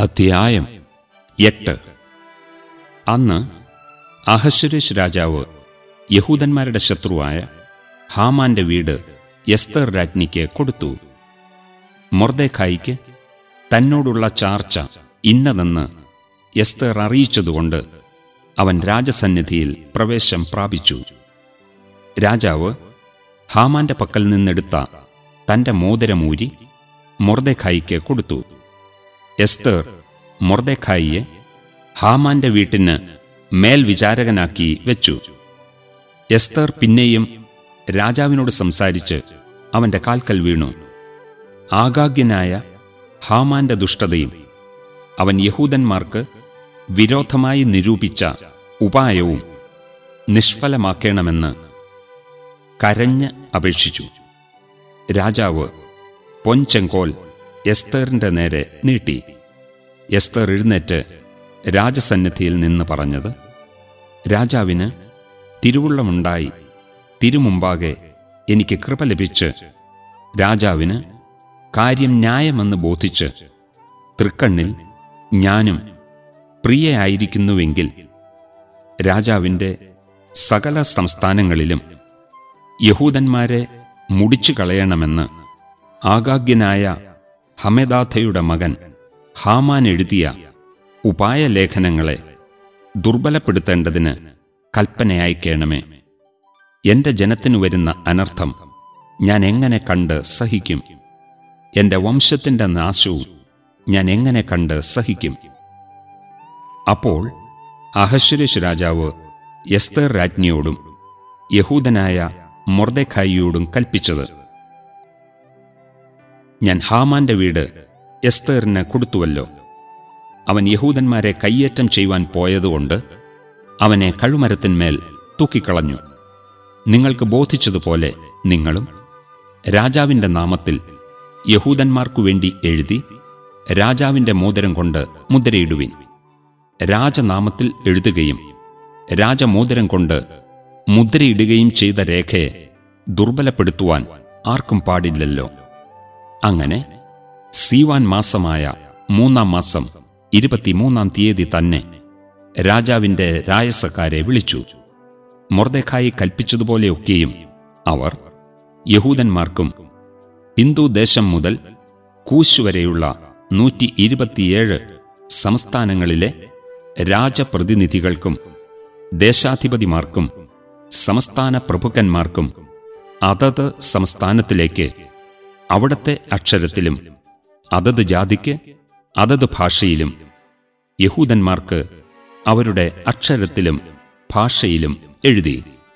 അധ്യായം 8. അന്ന് അഹശ്വേരോശ് രാജാവ് യഹൂദന്മാരുടെ ശത്രുവായ ഹാമാന്റെ വീട് എസ്തർ രാജ്ഞിക്ക് കൊടുത്തു. മൊർദെഖായിക്ക് തന്നോടുള്ള ചാർച്ച ഇന്നതെന്ന് എസ്തർ അറിയിച്ചതുകൊണ്ട് അവൻ രാജസന്നിധിയിൽ പ്രവേശം പ്രാപിച്ചു. രാജാവ് ഹാമാന്റെ പക്കൽ നിന്നെടുത്ത തന്റെ മോതിരമൂരി മൊർദെഖായിക്ക് കൊടുത്തു. എസ്തർ മൊർദെഖായിയെ ഹാമാന്റെ വീട്ടിന് മേൽവിചാരകനാക്കി വെച്ചു. എസ്തർ പിന്നെയും രാജാവിനോട് സംസാരിച്ച് അവന്റെ കാൽക്കൽ വീണു. ആഗാഗ്യനായ ഹാമാന്റെ ദുഷ്ടതയും അവൻ യഹൂദന്മാർക്ക് വിരോധമായി നിരൂപിച്ച ഉപായവും നിഷ്ഫലമാക്കണമെന്ന് കരഞ്ഞ് അപേക്ഷിച്ചു. രാജാവ് പൊൻചെങ്കോൽ എസ്തറിന്റെ നേരെ നീട്ടി. എസ്തർ എഴുന്നേറ്റ് രാജസന്നിധിയിൽ നിന്ന് പറഞ്ഞത്: രാജാവിന് തിരുവുള്ളമുണ്ടായി തിരുമുമ്പാകെ എനിക്ക് കൃപ ലഭിച്ച് രാജാവിന് കാര്യം ന്യായമെന്ന് ബോധിച്ച് തൃക്കണ്ണിൽ ഞാനും പ്രിയയായിരിക്കുന്നുവെങ്കിൽ രാജാവിൻ്റെ സകല സംസ്ഥാനങ്ങളിലും യഹൂദന്മാരെ മുടിച്ചു കളയണമെന്ന് ആഗാഗ്യനായ ഹമെദാഥയുടെ മകൻ ഹാമാൻ എഴുതിയ ഉപായലേഖനങ്ങളെ ദുർബലപ്പെടുത്തേണ്ടതിന് കൽപ്പനയയക്കണമേ. എന്റെ ജനത്തിനു വരുന്ന അനർത്ഥം ഞാൻ എങ്ങനെ കണ്ട് സഹിക്കും? എന്റെ വംശത്തിന്റെ നാശവും ഞാൻ എങ്ങനെ കണ്ട് സഹിക്കും? അപ്പോൾ അഹശ്വേരോശ് രാജാവ് എസ്തർ രാജ്ഞിയോടും യഹൂദനായ മൊർദെഖായിയോടും കൽപ്പിച്ചത്: ഞാൻ ഹാമാന്റെ വീട് എസ്തറിന് കൊടുത്തുവല്ലോ. അവൻ യഹൂദന്മാരെ കയ്യേറ്റം ചെയ്യുവാൻ പോയതുകൊണ്ട് അവനെ കഴുമരത്തിന്മേൽ തൂക്കിക്കളഞ്ഞു. നിങ്ങൾക്ക് ബോധിച്ചതുപോലെ നിങ്ങളും രാജാവിന്റെ നാമത്തിൽ യഹൂദന്മാർക്കു വേണ്ടി എഴുതി രാജാവിന്റെ മോതിരം കൊണ്ട് മുദ്രയിടുവിൻ. രാജനാമത്തിൽ എഴുതുകയും രാജമോതിരം കൊണ്ട് മുദ്രയിടുകയും ചെയ്ത രേഖയെ ദുർബലപ്പെടുത്തുവാൻ ആർക്കും പാടില്ലല്ലോ. അങ്ങനെ സീവാൻ മാസമായ 3-ാം മാസം 23-ാം തീയതി തന്നെ രാജാവിന്റെ രായസക്കാരെ വിളിച്ചു. മൊർദെഖായി കൽപ്പിച്ചതുപോലെയൊക്കെയും അവർ യഹൂദന്മാർക്കും ഹിന്ദുദേശം മുതൽ കൂശ് വരെയുള്ള 127 സംസ്ഥാനങ്ങളിലെ രാജപ്രതിനിധികൾക്കും ദേശാധിപതിമാർക്കും സംസ്ഥാന പ്രഭുക്കന്മാർക്കും അതത് സംസ്ഥാനത്തിലേക്ക് അവിടത്തെ അക്ഷരത്തിലും അതത് ജാതിക്ക് അതത് ഭാഷയിലും യഹൂദന്മാർക്ക് അവരുടെ അക്ഷരത്തിലും ഭാഷയിലും എഴുതി.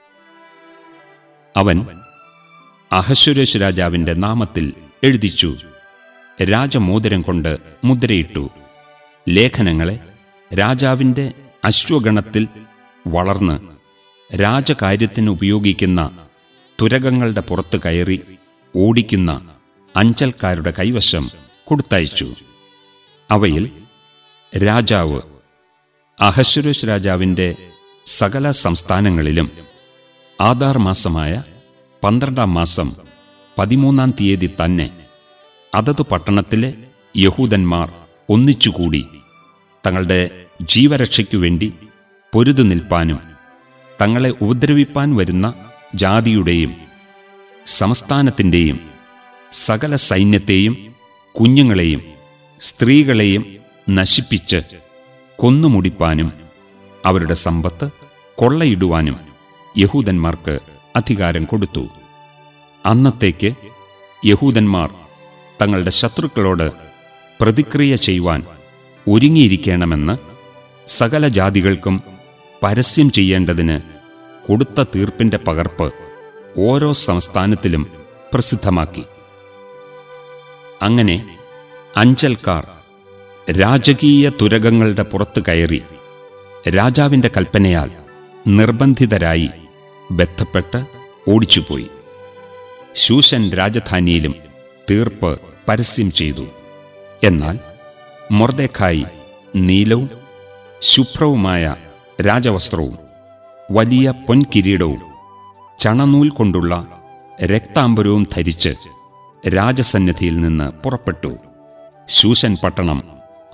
അവൻ അഹശ്വേരോശ് രാജാവിന്റെ നാമത്തിൽ എഴുതിച്ചു. രാജമോതിരം കൊണ്ട് മുദ്രയിട്ടു. ലേഖനങ്ങളെ രാജാവിന്റെ അശ്വഗണത്തിൽ വളർന്ന് രാജകാര്യത്തിന് ഉപയോഗിക്കുന്ന തുരകങ്ങളുടെ പുറത്ത് കയറി ഓടിക്കുന്ന അഞ്ചൽക്കാരുടെ കൈവശം കൊടുത്തയച്ചു. അവയിൽ രാജാവ് അഹശ്വേരോശ് രാജാവിന്റെ സകല സംസ്ഥാനങ്ങളിലും ആദാർ മാസമായ 12-ാം മാസം 13-ാം തീയതി തന്നെ അതത് പട്ടണത്തിലെ യഹൂദന്മാർ ഒന്നിച്ചുകൂടി തങ്ങളുടെ ജീവരക്ഷയ്ക്കുവേണ്ടി പൊരുതു നിൽപ്പാനും തങ്ങളെ ഉപദ്രവിപ്പാൻ വരുന്ന ജാതിയുടെയും സംസ്ഥാനത്തിൻ്റെയും സകല സൈന്യത്തെയും കുഞ്ഞുങ്ങളെയും സ്ത്രീകളെയും നശിപ്പിച്ച് കൊന്നുമുടിപ്പാനും അവരുടെ സമ്പത്ത് കൊള്ളയിടുവാനും യഹൂദന്മാർക്ക് അധികാരം കൊടുത്തു. അന്നത്തേക്ക് യഹൂദന്മാർ തങ്ങളുടെ ശത്രുക്കളോട് പ്രതിക്രിയ ചെയ്യുവാൻ ഒരുങ്ങിയിരിക്കണമെന്ന് സകല ജാതികൾക്കും പരസ്യം ചെയ്യേണ്ടതിന് കൊടുത്ത തീർപ്പിന്റെ പകർപ്പ് ഓരോ സംസ്ഥാനത്തിലും പ്രസിദ്ധമാക്കി. അങ്ങനെ അഞ്ചൽക്കാർ രാജകീയ തുരകങ്ങളുടെ പുറത്തു കയറി രാജാവിന്റെ കൽപ്പനയാൽ നിർബന്ധിതരായി ബന്ധപ്പെട്ട് ഓടിച്ചുപോയി. ശൂശൻ രാജധാനിയിലും തീർപ്പ് പരസ്യം ചെയ്തു. എന്നാൽ മൊർദെഖായി നീലവും ശുഭ്രവുമായ രാജവസ്ത്രവും വലിയ പൊൻകിരീടവും ചണനൂൽ കൊണ്ടുള്ള രക്താംബരവും ധരിച്ച് രാജസന്നിധിയിൽ നിന്ന് പുറപ്പെട്ടു. ശൂശൻ പട്ടണം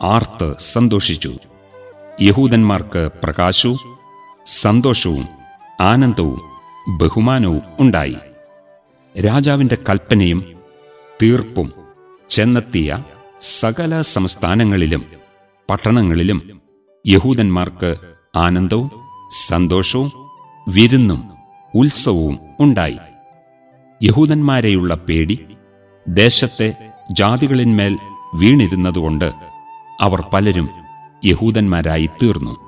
ആർത്ത് സന്തോഷിച്ചു. യഹൂദന്മാർക്ക് പ്രകാശവും സന്തോഷവും ആനന്ദവും ബഹുമാനവും ഉണ്ടായി. രാജാവിൻ്റെ കൽപ്പനയും തീർപ്പും ചെന്നെത്തിയ സകല സംസ്ഥാനങ്ങളിലും പട്ടണങ്ങളിലും യഹൂദന്മാർക്ക് ആനന്ദവും സന്തോഷവും വിരുന്നും ഉത്സവവും ഉണ്ടായി. യഹൂദന്മാരെയുള്ള പേടി ദേശത്തെ ജാതികളിന്മേൽ വീണിരുന്നതുകൊണ്ട് അവർ പലരും യഹൂദന്മാരായി തീർന്നു.